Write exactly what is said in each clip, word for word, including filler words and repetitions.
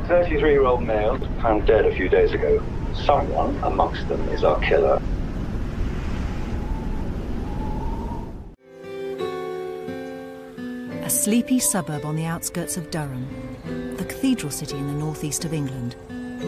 thirty-three-year-old male found dead a few days ago. Someone amongst them is our killer. A sleepy suburb on the outskirts of Durham, the cathedral city in the northeast of England.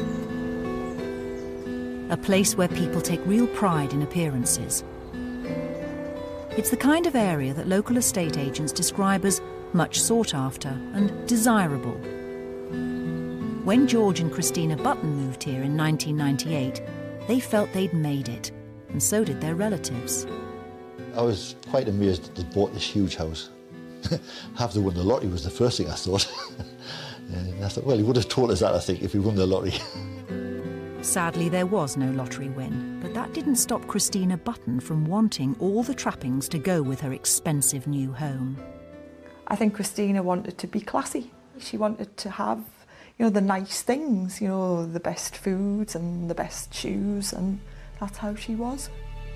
A place where people take real pride in appearances. It's the kind of area that local estate agents describe as much sought after and desirable. When George and Christina Button moved here in nineteen ninety-eight, they felt they'd made it, and so did their relatives. I was quite amazed that they bought this huge house. Have to win the lottery was the first thing I thought. And I thought, well, he would have told us that, I think, if he won the lottery. Sadly, there was no lottery win, but that didn't stop Christina Button from wanting all the trappings to go with her expensive new home. I think Christina wanted to be classy. She wanted to have, you know, the nice things, you know, the best foods and the best shoes, and that's how she was.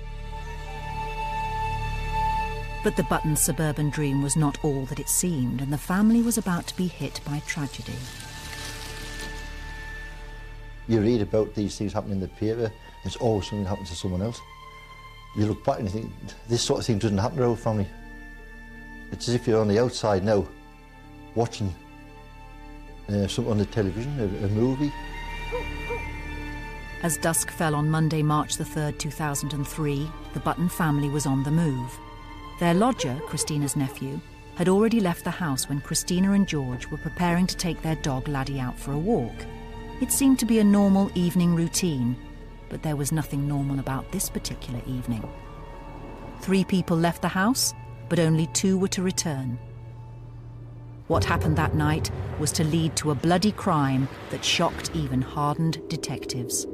But the Button suburban dream was not all that it seemed, and the family was about to be hit by tragedy. You read about these things happening in the paper, it's always something that happens to someone else. You look back and you think, this sort of thing doesn't happen to our family. It's as if you're on the outside now, watching uh, something on the television, a, a movie. As dusk fell on Monday, March the third, two thousand three, the Button family was on the move. Their lodger, Christina's nephew, had already left the house when Christina and George were preparing to take their dog Laddie out for a walk. It seemed to be a normal evening routine, but there was nothing normal about this particular evening. Three people left the house, but only two were to return. What happened that night was to lead to a bloody crime that shocked even hardened detectives.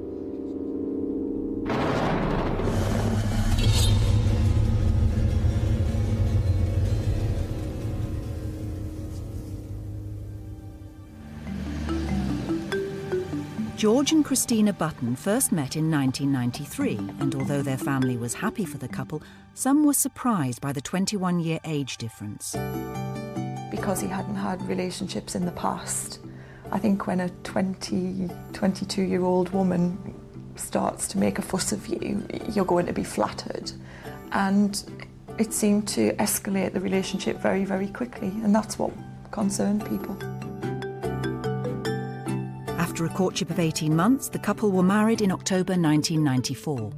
George and Christina Button first met in nineteen ninety-three, and although their family was happy for the couple, some were surprised by the twenty-one-year age difference. Because he hadn't had relationships in the past, I think when a twenty, twenty-two-year-old woman starts to make a fuss of you, you're going to be flattered. And it seemed to escalate the relationship very, very quickly, and that's what concerned people. After a courtship of eighteen months, the couple were married in October nineteen ninety-four.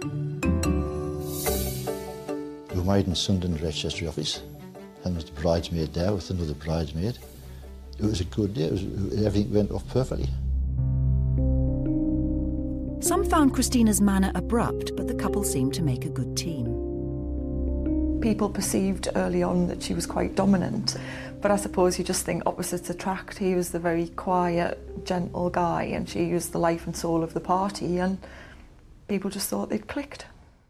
We were married in Sunderland Registry Office, and was the bridesmaid there with another bridesmaid. It was a good day, it was, everything went off perfectly. Some found Christina's manner abrupt, but the couple seemed to make a good team. People perceived early on that she was quite dominant, but I suppose you just think opposites attract. He was the very quiet, gentle guy, and she was the life and soul of the party, and people just thought they'd clicked.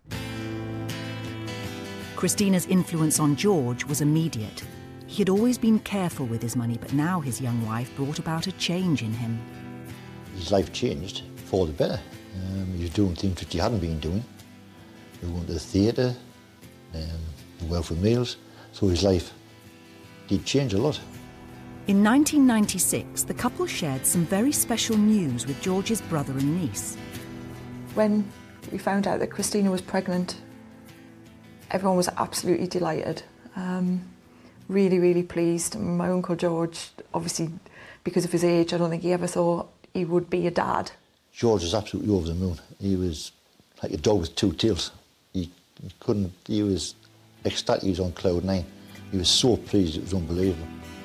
Christina's influence on George was immediate. He had always been careful with his money, but now his young wife brought about a change in him. His life changed for the better. Um, he was doing things that he hadn't been doing. He went to the theatre, um, went for meals, so his life did change a lot. In nineteen ninety-six, the couple shared some very special news with George's brother and niece. When we found out that Christina was pregnant, everyone was absolutely delighted. Um, really, really pleased. My Uncle George, obviously, because of his age, I don't think he ever thought he would be a dad. George was absolutely over the moon. He was like a dog with two tails. He, he couldn't, he was ecstatic, he was on cloud nine. He was so pleased, it was unbelievable.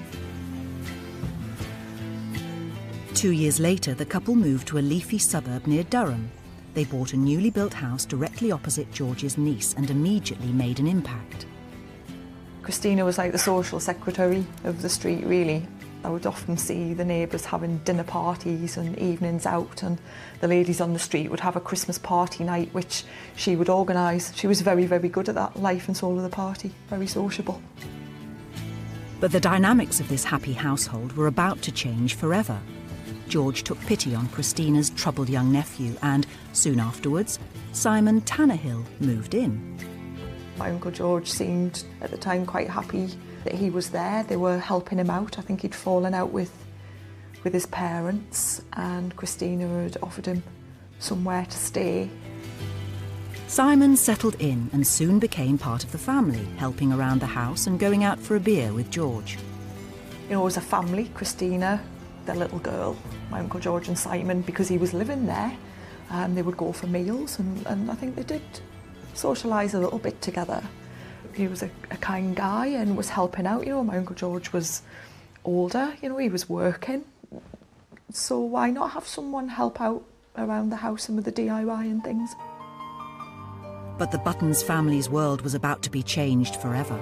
Two years later, the couple moved to a leafy suburb near Durham. They bought a newly built house directly opposite George's niece and immediately made an impact. Christina was like the social secretary of the street, really. I would often see the neighbours having dinner parties and evenings out, and the ladies on the street would have a Christmas party night, which she would organise. She was very, very good at that, life and soul of the party, very sociable. But the dynamics of this happy household were about to change forever. George took pity on Christina's troubled young nephew, and soon afterwards, Simon Tannehill moved in. My Uncle George seemed at the time quite happy that he was there. They were helping him out. I think he'd fallen out with with his parents, and Christina had offered him somewhere to stay. Simon settled in and soon became part of the family, helping around the house and going out for a beer with George. You know, as a family, Christina, their little girl, my Uncle George and Simon, because he was living there, um, they would go for meals, and, and I think they did socialise a little bit together. He was a, a kind guy and was helping out. You know, my Uncle George was older, you know, he was working. So why not have someone help out around the house and with the D I Y and things? But the Buttons family's world was about to be changed forever.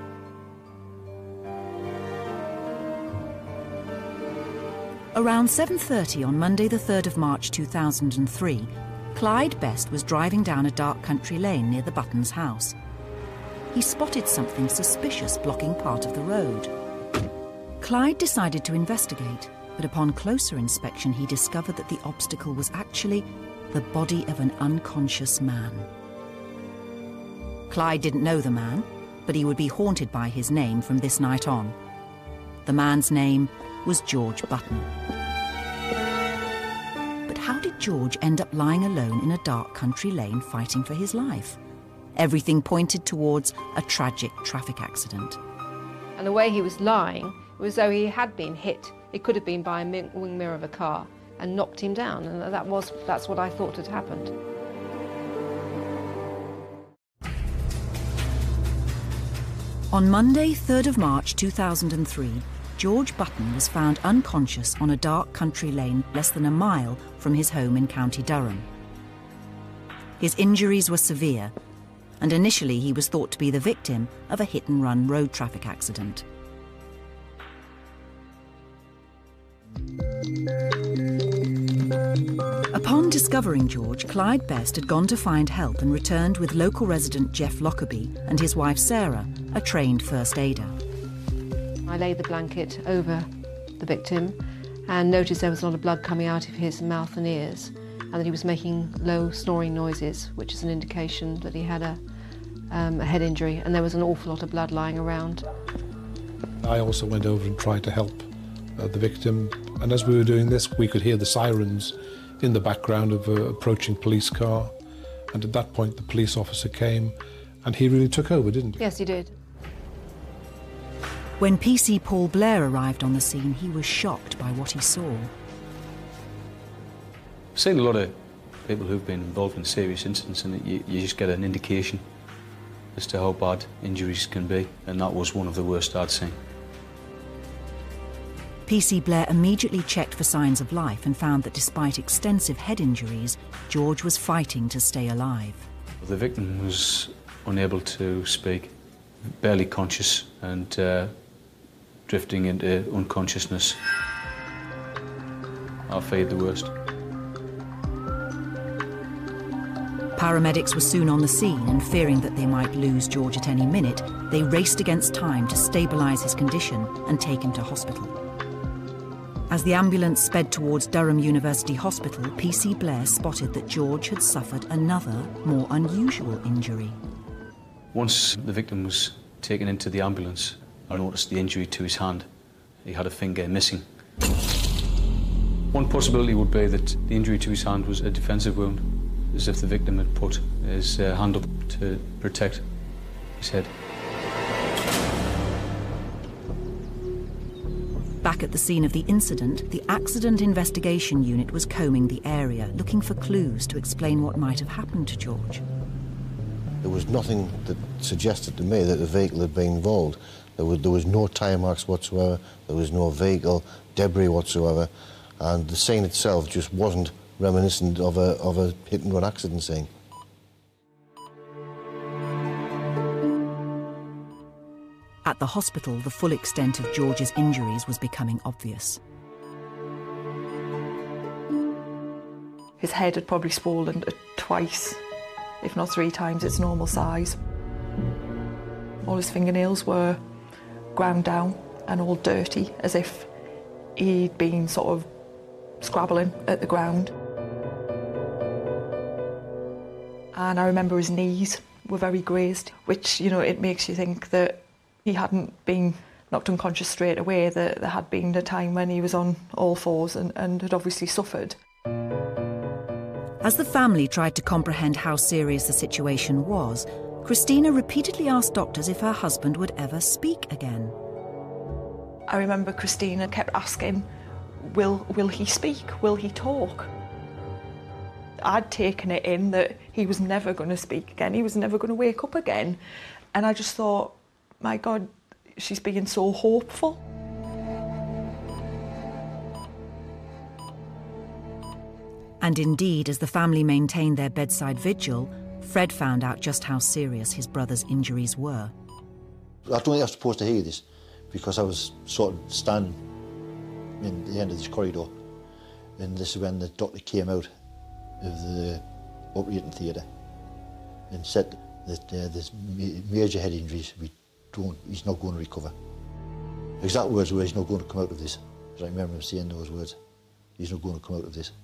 Around seven thirty on Monday the third of March two thousand three, Clyde Best was driving down a dark country lane near the Buttons' house. He spotted something suspicious blocking part of the road. Clyde decided to investigate, but upon closer inspection he discovered that the obstacle was actually the body of an unconscious man. Clyde didn't know the man, but he would be haunted by his name from this night on. The man's name was George Button. But how did George end up lying alone in a dark country lane fighting for his life? Everything pointed towards a tragic traffic accident. And the way he was lying, it was as though he had been hit. It could have been by a wing mirror of a car and knocked him down, and that was, that's what I thought had happened. On Monday, third of March two thousand three, George Button was found unconscious on a dark country lane less than a mile from his home in County Durham. His injuries were severe, and initially he was thought to be the victim of a hit-and-run road traffic accident. Upon discovering George, Clyde Best had gone to find help and returned with local resident Jeff Lockerbie and his wife Sarah, a trained first aider. I laid the blanket over the victim and noticed there was a lot of blood coming out of his mouth and ears, and that he was making low snoring noises, which is an indication that he had a, um, a head injury, and there was an awful lot of blood lying around. I also went over and tried to help uh, the victim, and as we were doing this we could hear the sirens in the background of an approaching police car, and at that point the police officer came and he really took over, didn't he? Yes, he did. When P C Paul Blair arrived on the scene, he was shocked by what he saw. I've seen a lot of people who've been involved in serious incidents, and you, you just get an indication as to how bad injuries can be, and that was one of the worst I'd seen. P C Blair immediately checked for signs of life and found that despite extensive head injuries, George was fighting to stay alive. The victim was unable to speak, barely conscious, and uh, drifting into unconsciousness. I feared the worst. Paramedics were soon on the scene, and fearing that they might lose George at any minute, they raced against time to stabilise his condition and take him to hospital. As the ambulance sped towards Durham University Hospital, P C Blair spotted that George had suffered another, more unusual injury. Once the victim was taken into the ambulance, I noticed the injury to his hand. He had a finger missing. One possibility would be that the injury to his hand was a defensive wound, as if the victim had put his uh, hand up to protect his head. Back at the scene of the incident, the Accident Investigation Unit was combing the area, looking for clues to explain what might have happened to George. There was nothing that suggested to me that the vehicle had been involved. There was, there was no tyre marks whatsoever, there was no vehicle debris whatsoever, and the scene itself just wasn't reminiscent of a, of a hit-and-run accident scene. At the hospital, the full extent of George's injuries was becoming obvious. His head had probably swollen twice, if not three times its normal size. All his fingernails were ground down and all dirty, as if he'd been sort of scrabbling at the ground. And I remember his knees were very grazed, which, you know, it makes you think that he hadn't been knocked unconscious straight away. There, there had been a time when he was on all fours and, and had obviously suffered. As the family tried to comprehend how serious the situation was, Christina repeatedly asked doctors if her husband would ever speak again. I remember Christina kept asking, will, will he speak? Will he talk? I'd taken it in that he was never going to speak again. He was never going to wake up again. And I just thought, my God, she's being so hopeful. And indeed, as the family maintained their bedside vigil, Fred found out just how serious his brother's injuries were. I don't think I was supposed to hear this, because I was sort of standing in the end of this corridor, and this is when the doctor came out of the operating theatre and said that uh, there's major head injuries, we don't, he's not going to recover. Exact words were, he's not going to come out of this. I remember him saying those words, he's not going to come out of this.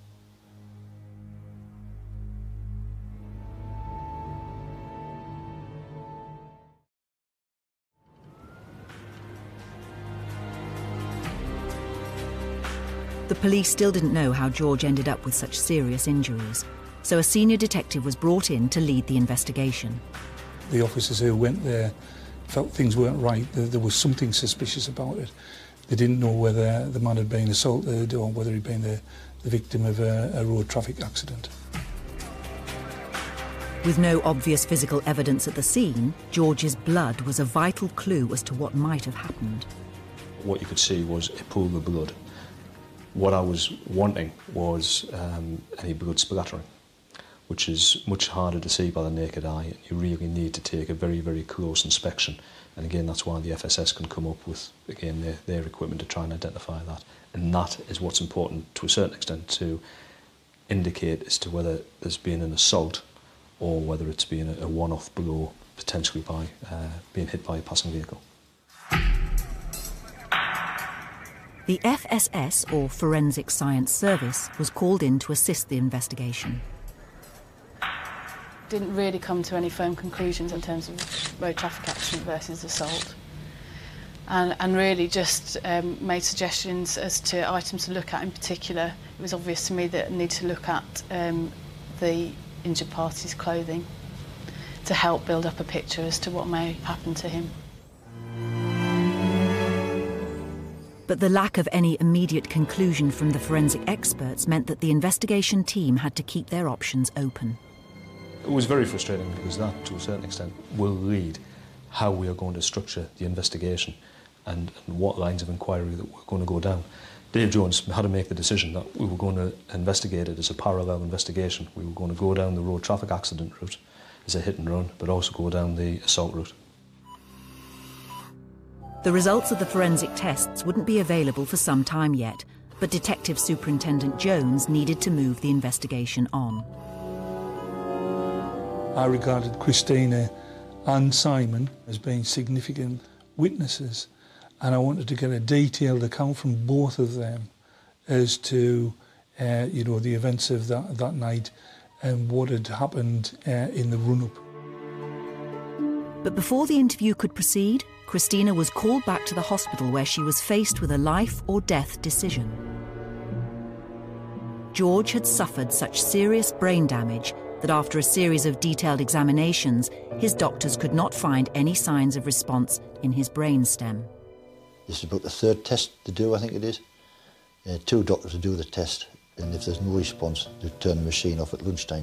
The police still didn't know how George ended up with such serious injuries, so a senior detective was brought in to lead the investigation. The officers who went there felt things weren't right. There, there was something suspicious about it. They didn't know whether the man had been assaulted or whether he'd been the, the victim of a, a road traffic accident. With no obvious physical evidence at the scene, George's blood was a vital clue as to what might have happened. What you could see was a pool of blood. What I was wanting was um, any blood splattering, which is much harder to see by the naked eye, and you really need to take a very, very close inspection. And again, that's why the F S S can come up with, again, their, their equipment to try and identify that. And that is what's important, to a certain extent, to indicate as to whether there's been an assault or whether it's been a, a one-off blow, potentially by uh, being hit by a passing vehicle. The F S S, or Forensic Science Service, was called in to assist the investigation. Didn't really come to any firm conclusions in terms of road traffic accident versus assault, and, and really just um, made suggestions as to items to look at in particular. It was obvious to me that I need to look at um, the injured party's clothing to help build up a picture as to what may happen to him. But the lack of any immediate conclusion from the forensic experts meant that the investigation team had to keep their options open. It was very frustrating because that, to a certain extent, will lead how we are going to structure the investigation and, and what lines of inquiry that we're going to go down. Dave Jones had to make the decision that we were going to investigate it as a parallel investigation. We were going to go down the road traffic accident route as a hit and run, but also go down the assault route. The results of the forensic tests wouldn't be available for some time yet, but Detective Superintendent Jones needed to move the investigation on. I regarded Christina and Simon as being significant witnesses, and I wanted to get a detailed account from both of them as to uh, you know, the events of that, that night and what had happened uh, in the run-up. But before the interview could proceed, Christina was called back to the hospital where she was faced with a life or death decision. George had suffered such serious brain damage that after a series of detailed examinations, his doctors could not find any signs of response in his brainstem. This is about the third test to do, I think it is. Uh, two doctors to do the test, and if there's no response, they turn the machine off at lunchtime.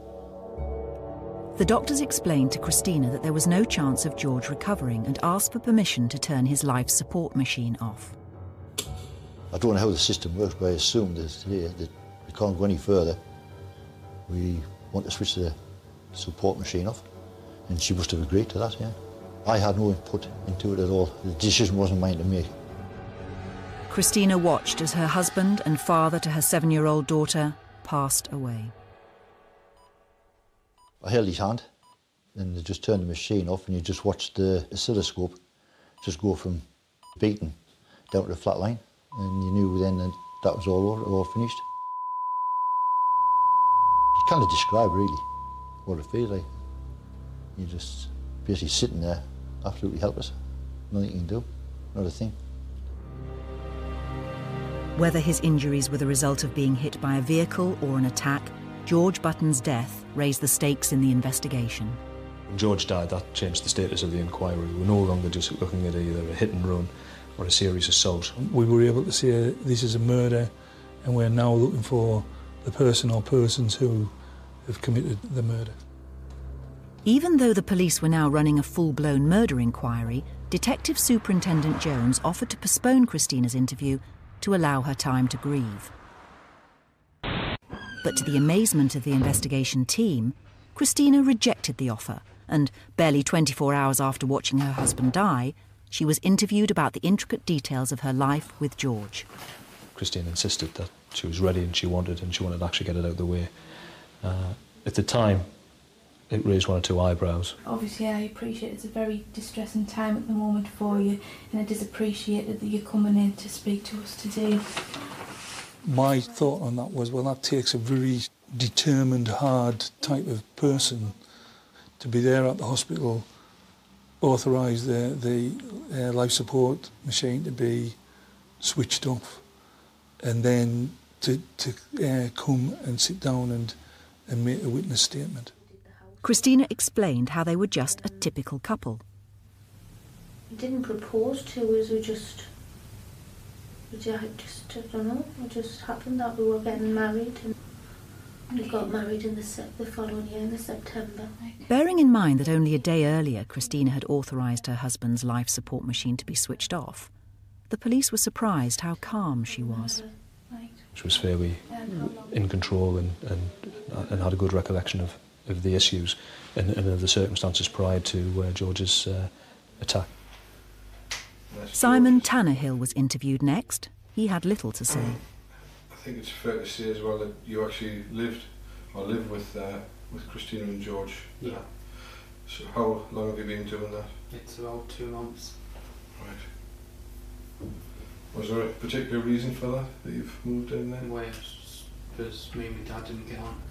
The doctors explained to Christina that there was no chance of George recovering and asked for permission to turn his life support machine off. I don't know how the system works, but I assume that, yeah, that we can't go any further. We want to switch the support machine off, and she must have agreed to that, yeah. I had no input into it at all. The decision wasn't mine to make. Christina watched as her husband and father to her seven-year-old daughter passed away. I held his hand, and they just turned the machine off, and you just watched the oscilloscope just go from beating down to the flat line, and you knew then that that was all over, all finished. You can't describe really what it feels like. You're just basically sitting there, absolutely helpless, nothing you can do. not a thing. Whether his injuries were the result of being hit by a vehicle or an attack, George Button's death raised the stakes in the investigation. When George died, that changed the status of the inquiry. We were no longer just looking at either a hit and run or a serious assault. We were able to say this is a murder, and we're now looking for the person or persons who have committed the murder. Even though the police were now running a full-blown murder inquiry, Detective Superintendent Jones offered to postpone Christina's interview to allow her time to grieve. But to the amazement of the investigation team, Christina rejected the offer, and barely twenty-four hours after watching her husband die, she was interviewed about the intricate details of her life with George. Christina insisted that she was ready and she wanted, and she wanted to actually get it out of the way. Uh, at the time, it raised one or two eyebrows. Obviously, I appreciate it's a very distressing time at the moment for you, and it is appreciated that you're coming in to speak to us today. My thought on that was, well, that takes a very determined, hard type of person to be there at the hospital, authorise the, the uh, life support machine to be switched off, and then to, to uh, come and sit down and, and make a witness statement. Christina explained how they were just a typical couple. We didn't propose to us, we just, we just, I don't know, it just happened that we were getting married, and we got married in the, se- the following year, in the September. Bearing in mind that only a day earlier Christina had authorised her husband's life support machine to be switched off, the police were surprised how calm she was. She was fairly in control and, and, and had a good recollection of, of the issues and, and of the circumstances prior to uh, George's uh, attack. Simon Tannehill was interviewed next. He had little to say. I think it's fair to say as well that you actually lived or live with uh, with Christina and George. Yeah. So how long have you been doing that? It's about two months. Right. Was there a particular reason for that, that you've moved in there? Well, it's because me and my dad didn't get on.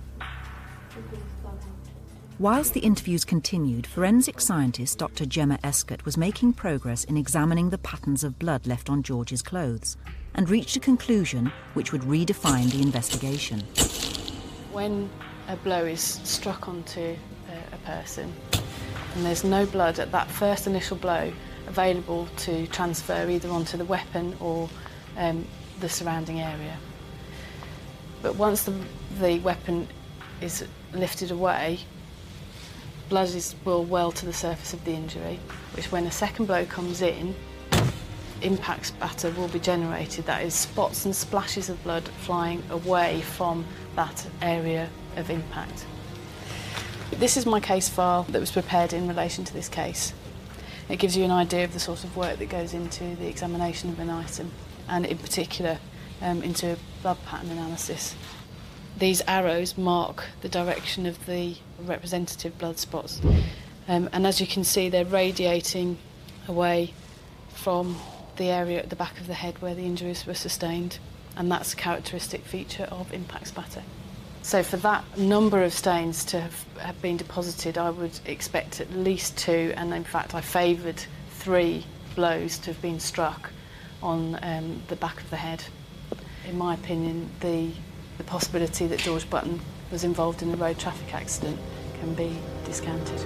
Whilst the interviews continued, forensic scientist Doctor Gemma Escott was making progress in examining the patterns of blood left on George's clothes and reached a conclusion which would redefine the investigation. When a blow is struck onto a, a person and there's no blood at that first initial blow available to transfer either onto the weapon or um, the surrounding area. But once the, the weapon is lifted away, blood is, will well to the surface of the injury, which when a second blow comes in, impact spatter will be generated, that is spots and splashes of blood flying away from that area of impact. This is my case file that was prepared in relation to this case. It gives you an idea of the sort of work that goes into the examination of an item, and in particular um, into blood pattern analysis. These arrows mark the direction of the representative blood spots, um, and as you can see they're radiating away from the area at the back of the head where the injuries were sustained, and that's a characteristic feature of impact spatter. So for that number of stains to have, have been deposited, I would expect at least two, and in fact I favoured three blows to have been struck on um, the back of the head. In my opinion, the, the possibility that George Button was involved in a road traffic accident can be discounted.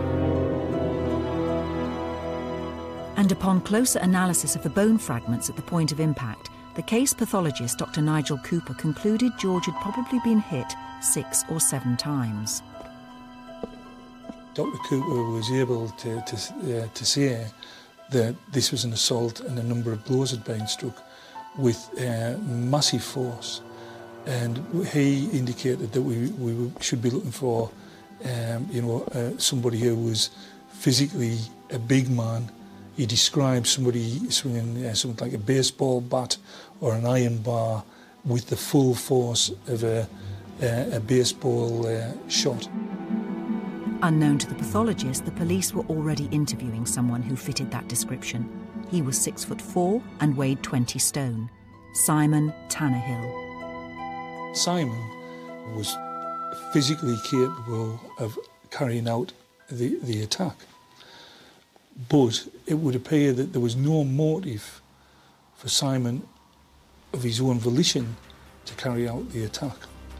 And upon closer analysis of the bone fragments at the point of impact, the case pathologist Doctor Nigel Cooper concluded George had probably been hit six or seven times. Doctor Cooper was able to, to, uh, to say that this was an assault and a number of blows had been struck with uh, massive force, and he indicated that we, we should be looking for um, you know, uh, somebody who was physically a big man. He described somebody swinging uh, something like a baseball bat or an iron bar with the full force of a, uh, a baseball uh, shot. Unknown to the pathologist, the police were already interviewing someone who fitted that description. He was six foot four and weighed twenty stone. Simon Tannehill. Simon was physically capable of carrying out the, the attack. but it would appear that there was no motive for Simon of his own volition to carry out the attack.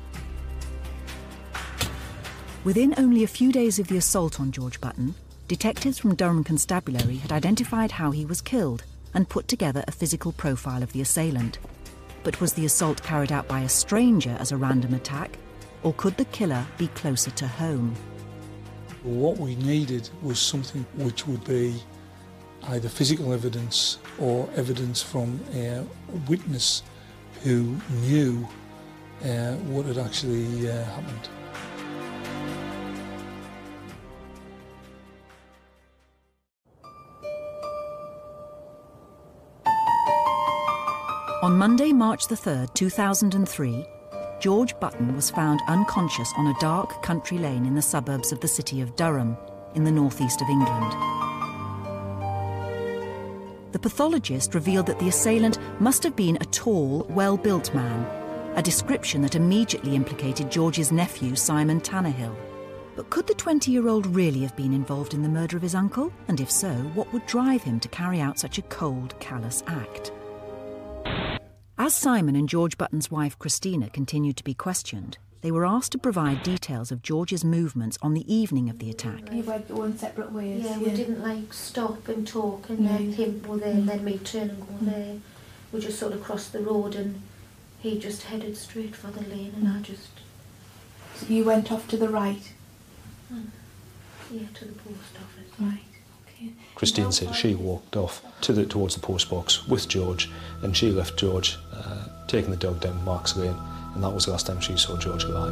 Within only a few days of the assault on George Button, detectives from Durham Constabulary had identified how he was killed and put together a physical profile of the assailant. But was the assault carried out by a stranger as a random attack, or could the killer be closer to home? What we needed was something which would be either physical evidence or evidence from a witness who knew uh, what had actually uh, happened. On Monday, March the third, two thousand three, George Button was found unconscious on a dark country lane in the suburbs of the city of Durham, in the northeast of England. The pathologist revealed that the assailant must have been a tall, well-built man, a description that immediately implicated George's nephew, Simon Tannehill. But could the twenty-year-old really have been involved in the murder of his uncle? And if so, what would drive him to carry out such a cold, callous act? As Simon and George Button's wife Christina continued to be questioned, they were asked to provide details of George's movements on the evening of the attack. You went one separate ways. Yeah, yeah. we didn't like stop and talk and No. then him go there and then me turn and go there. We just sort of crossed the road and he just headed straight for the lane and I just... So you went off to the right? Mm. Yeah, to the post office. Right. Okay. Christine said she walked off to the, towards the post box with George, and she left George uh, taking the dog down Marks Lane, and that was the last time she saw George alive.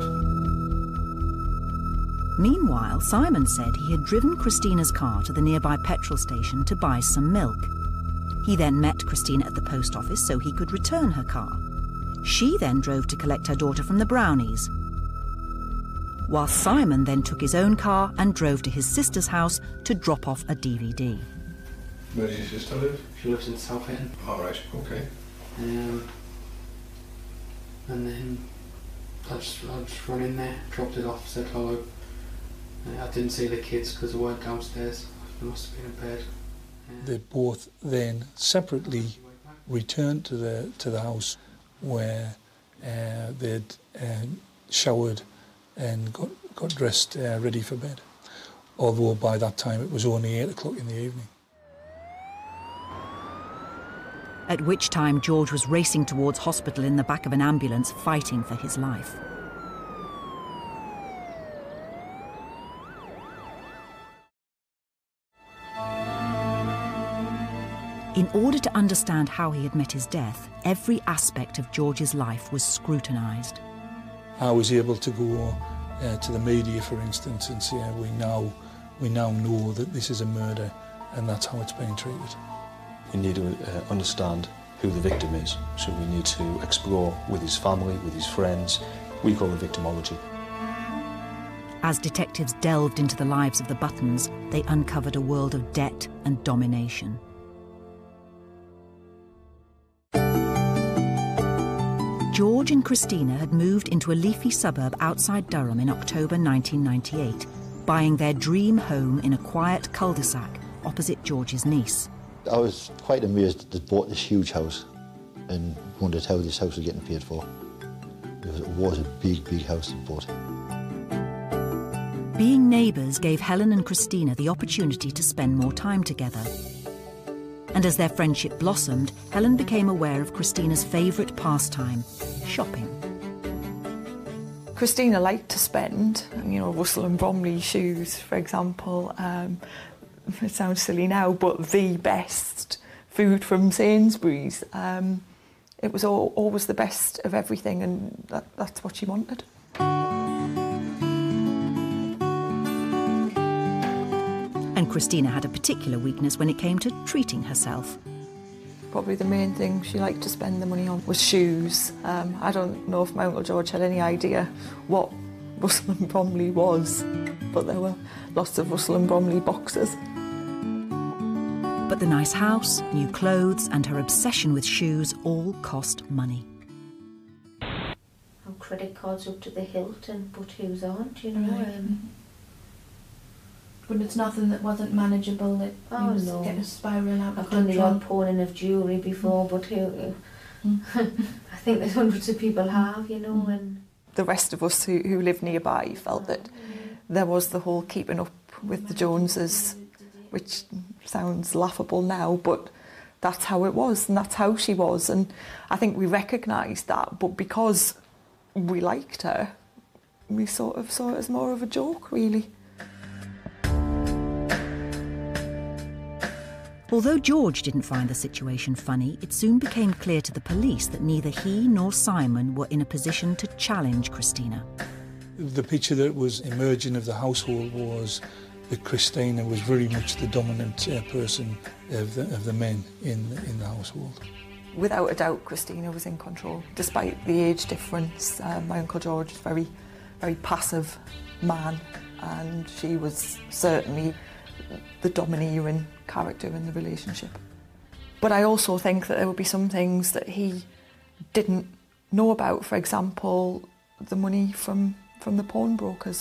Meanwhile, Simon said he had driven Christina's car to the nearby petrol station to buy some milk. He then met Christina at the post office so he could return her car. She then drove to collect her daughter from the Brownies, while Simon then took his own car and drove to his sister's house to drop off a D V D. Where does your sister live? She lives in South End. All right, okay. Um, and then I just, I just run in there, dropped it off, said hello. Uh, I didn't see the kids because they weren't downstairs. They must have been in bed. Uh, They both then separately returned to the to the house where uh, they'd uh, showered and got, got dressed uh, ready for bed. Although by that time it was only eight o'clock in the evening. At which time George was racing towards hospital in the back of an ambulance, fighting for his life. In order to understand how he had met his death, every aspect of George's life was scrutinised. I was able to go uh, to the media, for instance, and say we now, we now know that this is a murder and that's how it's being treated. We need to uh, understand who the victim is, so we need to explore with his family, with his friends. We call it victimology. As detectives delved into the lives of the Buttons, they uncovered a world of debt and domination. George and Christina had moved into a leafy suburb outside Durham in October nineteen ninety-eight, buying their dream home in a quiet cul-de-sac opposite George's niece. I was quite amazed that they bought this huge house and wondered how this house was getting paid for. Because it was a big, big house they bought. Being neighbours gave Helen and Christina the opportunity to spend more time together. And as their friendship blossomed, Helen became aware of Christina's favourite pastime, shopping. Christina liked to spend, you know, Russell and Bromley shoes, for example. Um, it sounds silly now, but the best food from Sainsbury's. Um, it was all, always the best of everything, and that, that's what she wanted. And Christina had a particular weakness when it came to treating herself. Probably the main thing she liked to spend the money on was shoes. Um, I don't know if my Uncle George had any idea what Russell and Bromley was, but there were lots of Russell and Bromley boxes. But the nice house, new clothes, and her obsession with shoes all cost money. Our credit cards up to the hilt and but whose aren't, you know. Right. Um, But it's nothing that wasn't manageable, that Oh, you was no. getting spiralling out I've of done the control. odd pawning of jewellery before, but who, Mm. I think there's hundreds of people have, you know, and The rest of us who, who live nearby felt that there was the whole keeping up with the Joneses, which sounds laughable now, but that's how it was and that's how she was. And I think we recognised that, but because we liked her, we sort of saw it as more of a joke, really. Although George didn't find the situation funny, it soon became clear to the police that neither he nor Simon were in a position to challenge Christina. The picture that was emerging of the household was that Christina was very much the dominant uh, person of the, of the men in, in the household. Without a doubt, Christina was in control, despite the age difference. Uh, my Uncle George is a very, very passive man, and she was certainly the domineering character in the relationship. But I also think that there would be some things that he didn't know about, for example, the money from, from the pawnbrokers.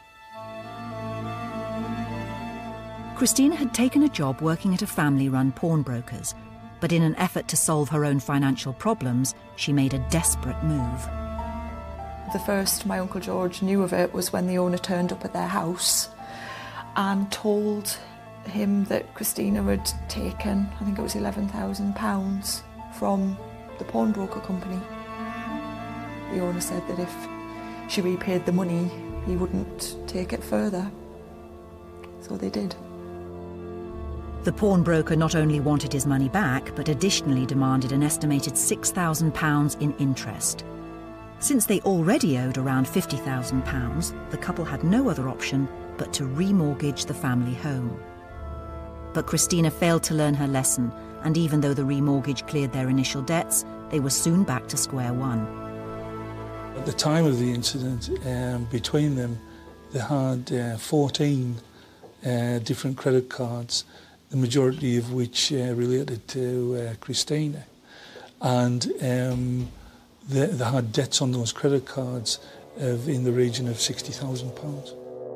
Christina had taken a job working at a family-run pawnbrokers, but in an effort to solve her own financial problems, she made a desperate move. The first my Uncle George knew of it was when the owner turned up at their house and told him that Christina had taken, I think it was eleven thousand pounds from the pawnbroker company. The owner said that if she repaid the money, he wouldn't take it further. So they did. The pawnbroker not only wanted his money back, but additionally demanded an estimated six thousand pounds in interest. Since they already owed around fifty thousand pounds, the couple had no other option but to remortgage the family home. But Christina failed to learn her lesson, and even though the remortgage cleared their initial debts, they were soon back to square one. At the time of the incident, um, between them, they had uh, fourteen uh, different credit cards, the majority of which uh, related to uh, Christina. And um, they, they had debts on those credit cards of in the region of sixty thousand pounds.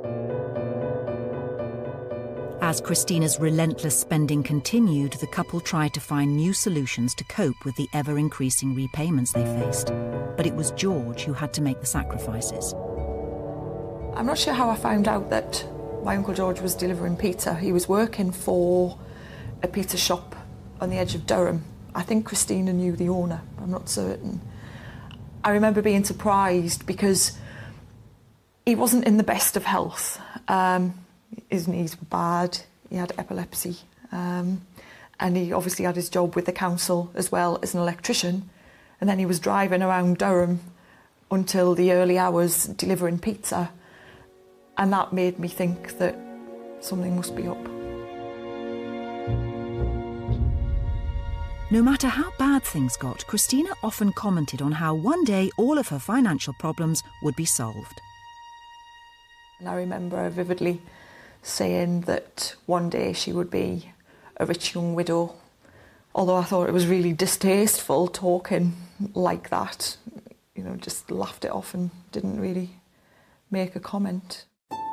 As Christina's relentless spending continued, the couple tried to find new solutions to cope with the ever-increasing repayments they faced. But it was George who had to make the sacrifices. I'm not sure how I found out that my Uncle George was delivering pizza. He was working for a pizza shop on the edge of Durham. I think Christina knew the owner, I'm not certain. I remember being surprised because he wasn't in the best of health. Um, his knees were bad, he had epilepsy, um, and he obviously had his job with the council as well as an electrician, and then he was driving around Durham until the early hours delivering pizza, and that made me think that something must be up. No matter how bad things got, Christina often commented on how one day all of her financial problems would be solved. And I remember her vividly saying that one day she would be a rich young widow, although I thought it was really distasteful talking like that. You know, just laughed it off and didn't really make a comment.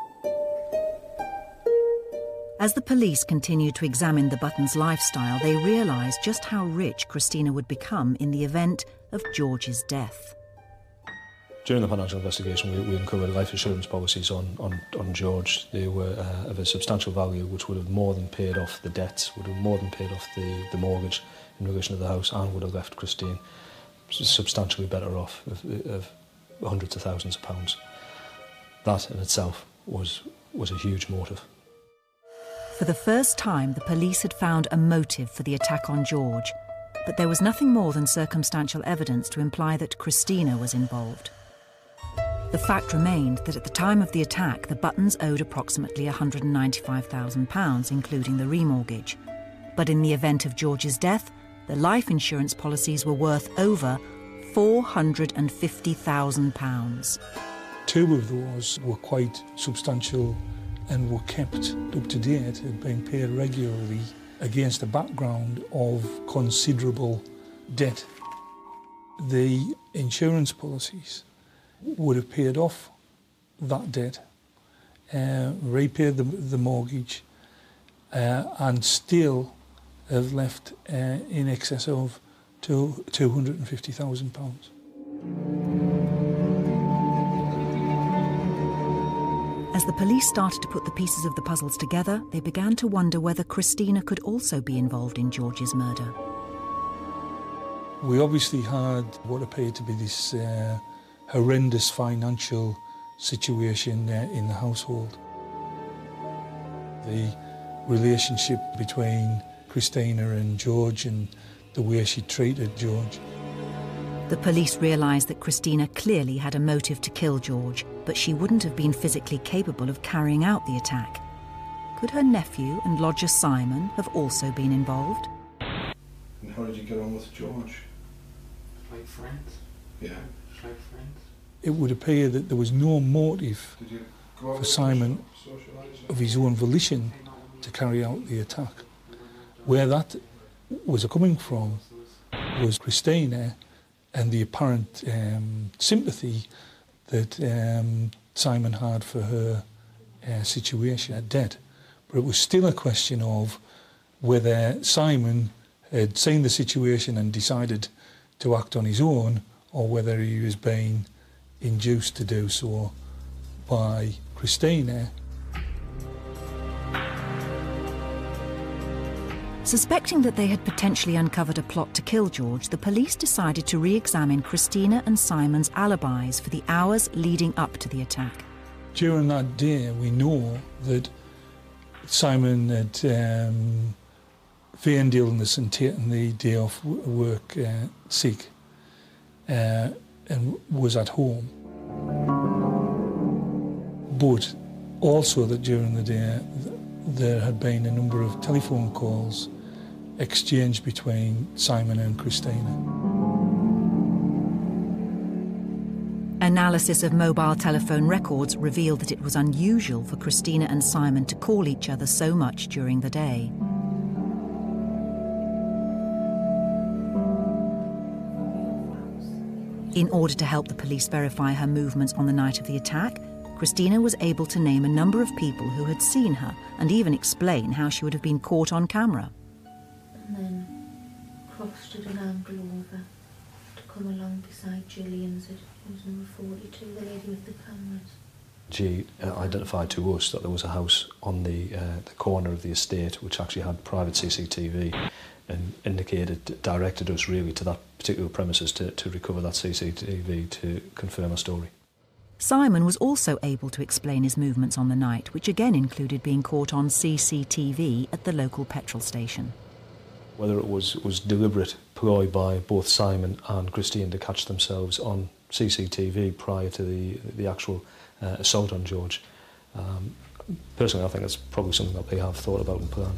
As the police continued to examine the Buttons' lifestyle, they realised just how rich Christina would become in the event of George's death. During the financial investigation, we, we uncovered life insurance policies on, on, on George. They were uh, of a substantial value, which would have more than paid off the debts, would have more than paid off the, the mortgage in relation to the house, and would have left Christine substantially better off, of, of hundreds of thousands of pounds. That in itself was, was a huge motive. For the first time, the police had found a motive for the attack on George, but there was nothing more than circumstantial evidence to imply that Christina was involved. The fact remained that at the time of the attack, the Buttons owed approximately one hundred ninety-five thousand pounds, including the remortgage. But in the event of George's death, the life insurance policies were worth over four hundred fifty thousand pounds. Two of those were quite substantial and were kept up to date, had been paid regularly against a background of considerable debt. The insurance policies would have paid off that debt uh, repaid the, the mortgage, uh, and still have left uh, in excess of two, two hundred and fifty thousand pounds. As the police started to put the pieces of the puzzles together, they began to wonder whether Christina could also be involved in George's murder. We obviously had what appeared to be this uh, horrendous financial situation uh, in the household. The relationship between Christina and George and the way she treated George. The police realised that Christina clearly had a motive to kill George, but she wouldn't have been physically capable of carrying out the attack. Could her nephew and lodger Simon have also been involved? And how did you get on with George? Like friends. Yeah. Just like friends. It would appear that there was no motive Did you go out for Simon of his own volition to carry out the attack. Where that was coming from was Christina and the apparent um, sympathy that um, Simon had for her uh, situation at death. But it was still a question of whether Simon had seen the situation and decided to act on his own, or whether he was being induced to do so by Christina. Suspecting that they had potentially uncovered a plot to kill George, the police decided to re-examine Christina and Simon's alibis for the hours leading up to the attack. During that day, we know that Simon had um, feigned illness and taken the day off work uh, sick uh, and was at home. But also that during the day there had been a number of telephone calls exchanged between Simon and Christina. Analysis of mobile telephone records revealed that it was unusual for Christina and Simon to call each other so much during the day. In order to help the police verify her movements on the night of the attack, Christina was able to name a number of people who had seen her and even explain how she would have been caught on camera. And then crossed at an angle over to come along beside Gillian, said it was number forty-two, the lady with the cameras. She uh, identified to us that there was a house on the, uh, the corner of the estate which actually had private C C T V, and indicated, directed us really to that particular premises to, to recover that C C T V to confirm our story. Simon was also able to explain his movements on the night, which again included being caught on C C T V at the local petrol station. Whether it was, was deliberate ploy by both Simon and Christine to catch themselves on C C T V prior to the, the actual uh, assault on George, um, personally I think that's probably something that they have thought about and planned.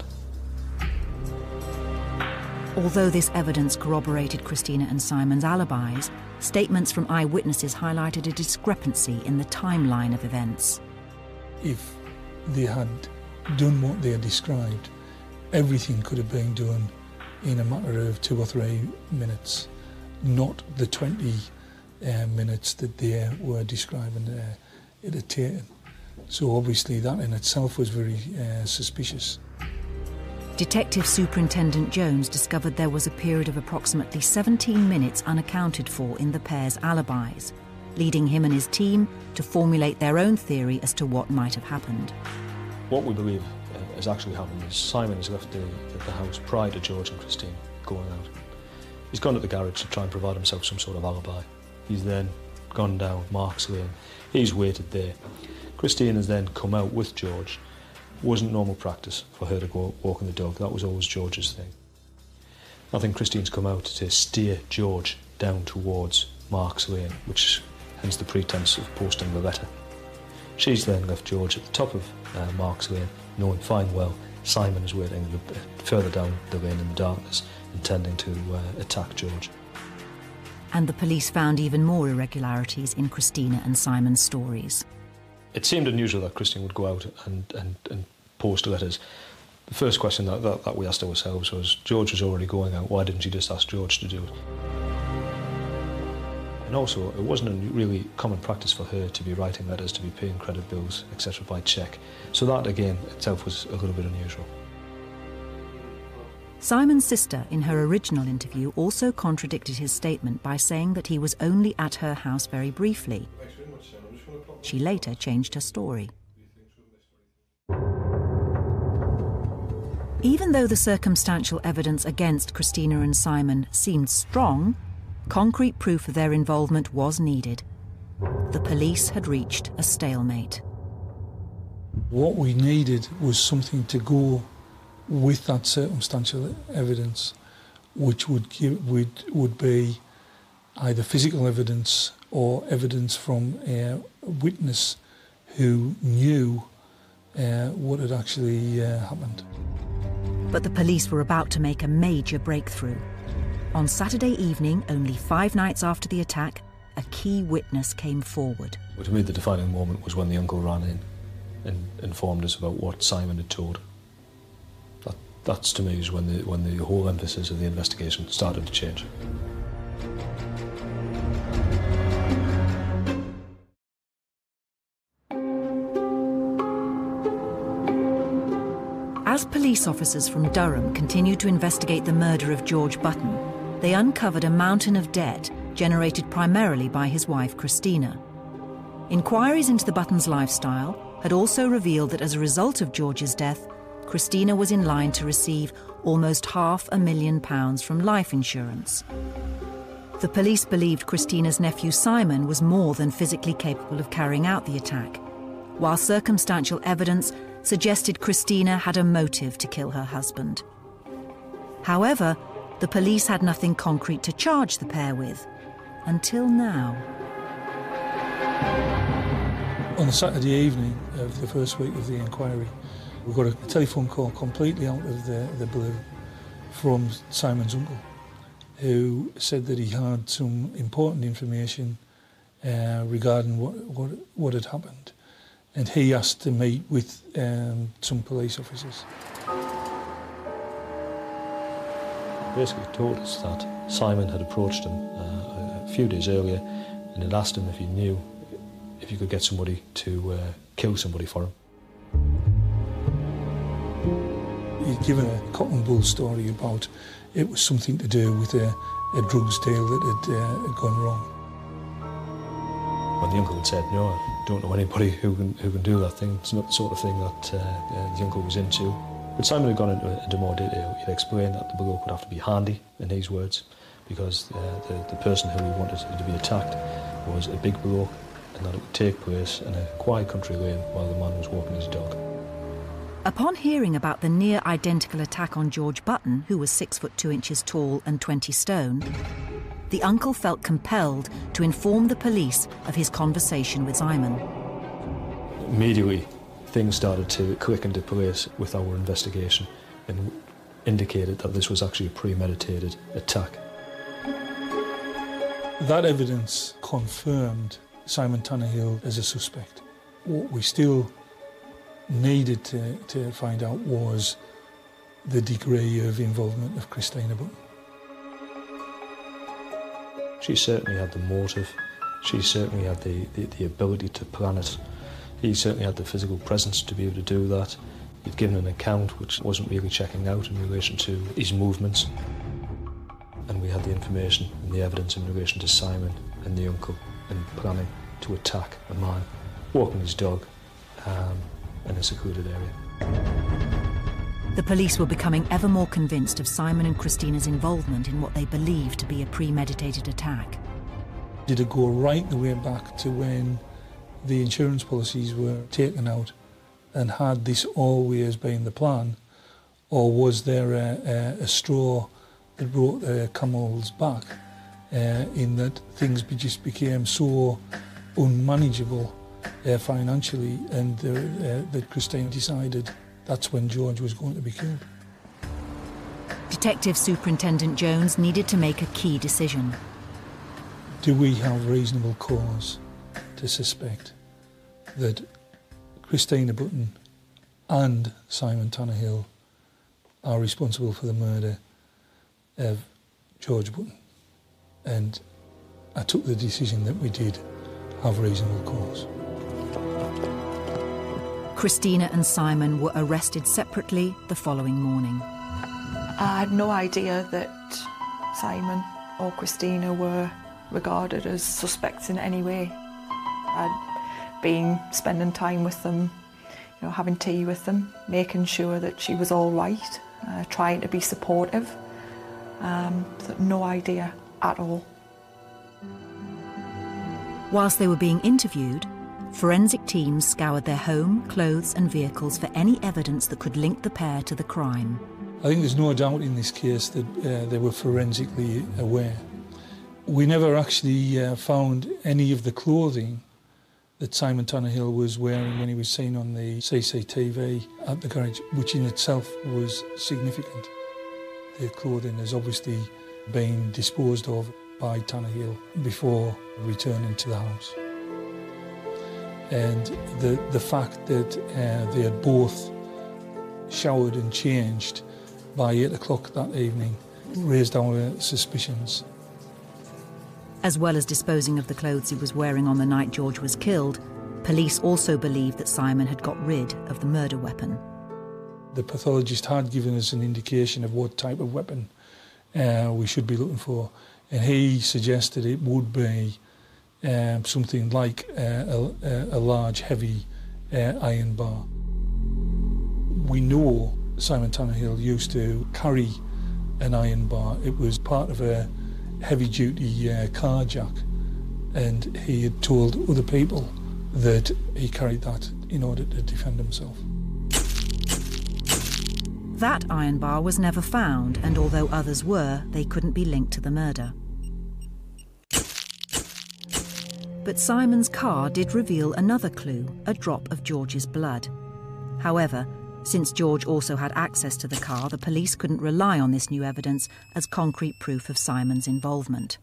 Although this evidence corroborated Christina and Simon's alibis, statements from eyewitnesses highlighted a discrepancy in the timeline of events. If they had done what they had described, everything could have been done in a matter of two or three minutes, not the twenty uh, minutes that they were describing uh, it had taken. So obviously that in itself was very uh, suspicious. Detective Superintendent Jones discovered there was a period of approximately seventeen minutes unaccounted for in the pair's alibis, leading him and his team to formulate their own theory as to what might have happened. What we believe uh, has actually happened is Simon has left the, the, the house prior to George and Christine going out. He's gone to the garage to try and provide himself some sort of alibi. He's then gone down Marks Lane. He's waited there. Christine has then come out with George. Wasn't normal practice for her to go walking the dog. That was always George's thing. I think Christine's come out to steer George down towards Marks Lane, which hence the pretence of posting the letter. She's then left George at the top of uh, Marks Lane, knowing fine well Simon is waiting further down the lane in the darkness, intending to uh, attack George. And the police found even more irregularities in Christina and Simon's stories. It seemed unusual that Christine would go out and, and, and post letters. The first question that, that, that we asked ourselves was, George was already going out, why didn't she just ask George to do it? And also, it wasn't a really common practice for her to be writing letters, to be paying credit bills, et cetera by cheque. So that, again, itself was a little bit unusual. Simon's sister, in her original interview, also contradicted his statement by saying that he was only at her house very briefly. She later changed her story. Even though the circumstantial evidence against Christina and Simon seemed strong, concrete proof of their involvement was needed. The police had reached a stalemate. What we needed was something to go with that circumstantial evidence, which would give, would, would be either physical evidence or evidence from a witness who knew uh, what had actually uh, happened. But the police were about to make a major breakthrough. On Saturday evening, only five nights after the attack, a key witness came forward. But to me, the defining moment was when the uncle ran in and informed us about what Simon had told. That, that's, to me, is when the, when the whole emphasis of the investigation started to change. As police officers from Durham continued to investigate the murder of George Button, they uncovered a mountain of debt generated primarily by his wife, Christina. Inquiries into the Buttons' lifestyle had also revealed that as a result of George's death, Christina was in line to receive almost half a million pounds from life insurance. The police believed Christina's nephew Simon was more than physically capable of carrying out the attack, while circumstantial evidence suggested Christina had a motive to kill her husband. However, the police had nothing concrete to charge the pair with, until now. On the Saturday evening of the first week of the inquiry, we got a telephone call completely out of the, the blue from Simon's uncle, who said that he had some important information uh, regarding what, what, what had happened. And he asked to meet with um, some police officers. Basically told us that Simon had approached him uh, a few days earlier and had asked him if he knew if he could get somebody to uh, kill somebody for him. He'd given a cotton bull story about it was something to do with a, a drugs deal that had, uh, had gone wrong. When the uncle had said, no, I don't know anybody who can, who can do that thing, it's not the sort of thing that uh, uh, the uncle was into. But Simon had gone into, into more detail. He'd explained that the bloke would have to be handy, in his words, because uh, the, the person who he wanted to be attacked was a big bloke, and that it would take place in a quiet country lane while the man was walking his dog. Upon hearing about the near-identical attack on George Button, who was six foot two inches tall and twenty stone, the uncle felt compelled to inform the police of his conversation with Simon. Immediately, things started to click into place with our investigation and indicated that this was actually a premeditated attack. That evidence confirmed Simon Tannehill as a suspect. What we still needed to, to find out was the degree of involvement of Christina Button. She certainly had the motive, she certainly had the, the, the ability to plan it. He certainly had the physical presence to be able to do that. He'd given an account which wasn't really checking out in relation to his movements. And we had the information and the evidence in relation to Simon and the uncle and planning to attack a man walking his dog um, in a secluded area. The police were becoming ever more convinced of Simon and Christina's involvement in what they believed to be a premeditated attack. Did it go right the way back to when the insurance policies were taken out, and had this always been the plan, or was there a, a, a straw that brought the camel's back uh, in that things be, just became so unmanageable uh, financially, and uh, uh, that Christina decided that's when George was going to be killed. Detective Superintendent Jones needed to make a key decision. Do we have reasonable cause to suspect that Christina Button and Simon Tannehill are responsible for the murder of George Button? And I took the decision that we did have reasonable cause. Christina and Simon were arrested separately the following morning. I had no idea that Simon or Christina were regarded as suspects in any way. I'd been spending time with them, you know, having tea with them, making sure that she was all right, uh, trying to be supportive. Um, so no idea at all. Whilst they were being interviewed, forensic teams scoured their home, clothes and vehicles for any evidence that could link the pair to the crime. I think there's no doubt in this case that uh, they were forensically aware. We never actually uh, found any of the clothing that Simon Tannehill was wearing when he was seen on the C C T V at the garage, which in itself was significant. The clothing has obviously been disposed of by Tannehill before returning to the house. And the, the fact that uh, they had both showered and changed by eight o'clock that evening raised our suspicions. As well as disposing of the clothes he was wearing on the night George was killed, police also believed that Simon had got rid of the murder weapon. The pathologist had given us an indication of what type of weapon uh, we should be looking for, and he suggested it would be um, something like uh, a, a large, heavy uh, iron bar. We know Simon Tannehill used to carry an iron bar. It was part of a heavy-duty uh, car jack, and he had told other people that he carried that in order to defend himself. That iron bar was never found, and although others were, they couldn't be linked to the murder. But Simon's car did reveal another clue, a drop of George's blood. However, since George also had access to the car, the police couldn't rely on this new evidence as concrete proof of Simon's involvement.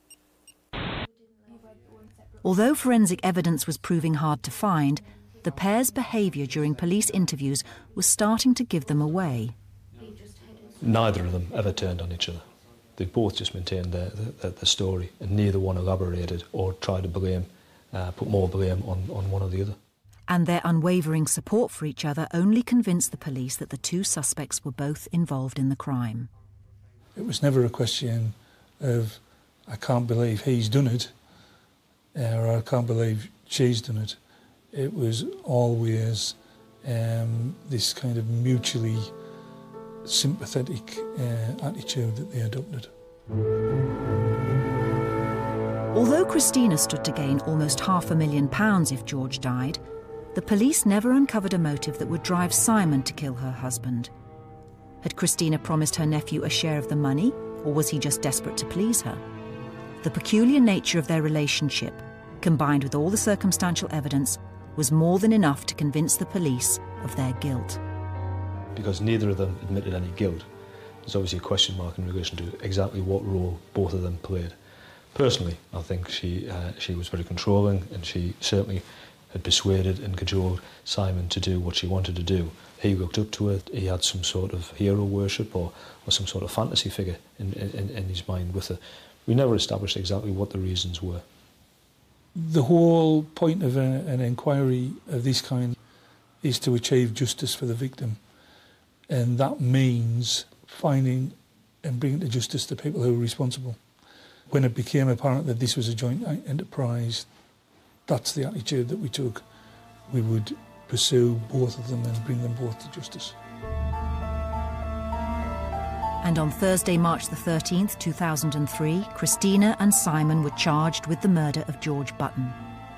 Although forensic evidence was proving hard to find, the pair's behaviour during police interviews was starting to give them away. Neither of them ever turned on each other. They both just maintained their, their, their story, and neither one elaborated or tried to blame, uh, put more blame on, on one or the other. And their unwavering support for each other only convinced the police that the two suspects were both involved in the crime. It was never a question of, I can't believe he's done it, or I can't believe she's done it. It was always um, this kind of mutually sympathetic uh, attitude that they adopted. Although Christina stood to gain almost half a million pounds if George died, the police never uncovered a motive that would drive Simon to kill her husband. Had Christina promised her nephew a share of the money, or was he just desperate to please her? The peculiar nature of their relationship, combined with all the circumstantial evidence, was more than enough to convince the police of their guilt. Because neither of them admitted any guilt, there's obviously a question mark in relation to exactly what role both of them played. Personally, I think she, uh, she was very controlling, and she certainly had persuaded and cajoled Simon to do what she wanted to do. He looked up to her, he had some sort of hero worship or, or some sort of fantasy figure in, in, in his mind with her. We never established exactly what the reasons were. The whole point of a, an inquiry of this kind is to achieve justice for the victim, and that means finding and bringing to justice the people who are responsible. When it became apparent that this was a joint enterprise, that's the attitude that we took. We would pursue both of them and bring them both to justice. And on Thursday, March the thirteenth, two thousand three, Christina and Simon were charged with the murder of George Button.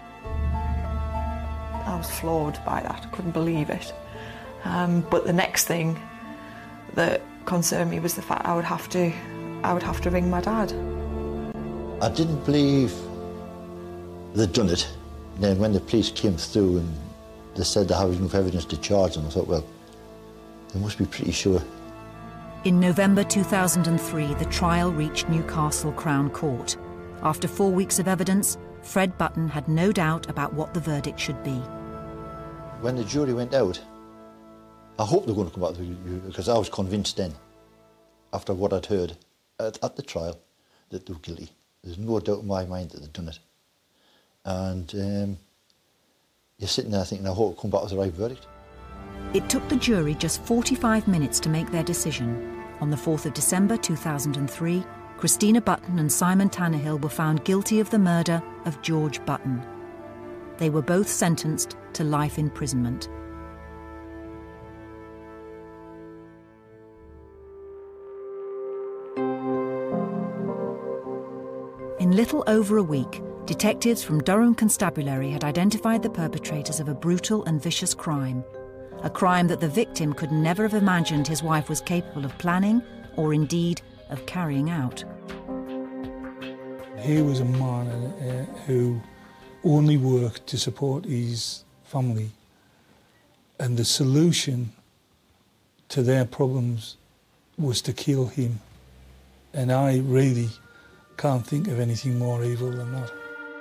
I was floored by that, I couldn't believe it. Um, but the next thing that concerned me was the fact I would have to, I would have to ring my dad. I didn't believe they'd done it. And then when the police came through and they said they have enough evidence to charge them, I thought, well, they must be pretty sure. In November two thousand three, the trial reached Newcastle Crown Court. After four weeks of evidence, Fred Button had no doubt about what the verdict should be. When the jury went out, I hoped they were going to come back with you, because I was convinced then, after what I'd heard at, at the trial, that they were guilty. There's no doubt in my mind that they've done it. And um, you're sitting there thinking, I hope it'll come back with the right verdict. It took the jury just forty-five minutes to make their decision. On the fourth of December two thousand three, Christina Button and Simon Tannehill were found guilty of the murder of George Button. They were both sentenced to life imprisonment. In little over a week, detectives from Durham Constabulary had identified the perpetrators of a brutal and vicious crime. A crime that the victim could never have imagined his wife was capable of planning or indeed of carrying out. He was a man uh, who only worked to support his family, and the solution to their problems was to kill him. And I really can't think of anything more evil than that.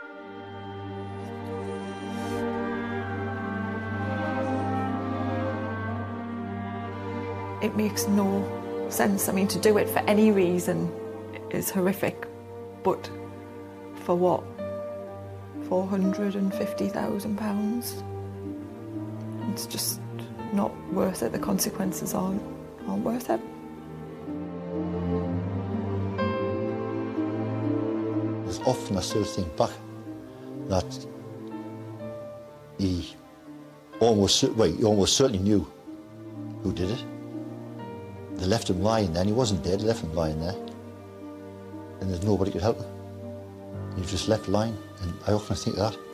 It makes no sense. I mean, to do it for any reason is horrific, but for what? four hundred and fifty thousand pounds? It's just not worth it. The consequences aren't, aren't worth it. There's often I still think back that he almost, well, he almost certainly knew who did it. They left him lying there, and he wasn't dead, they left him lying there. And there's nobody could help him. He was just left lying, and I often think of that.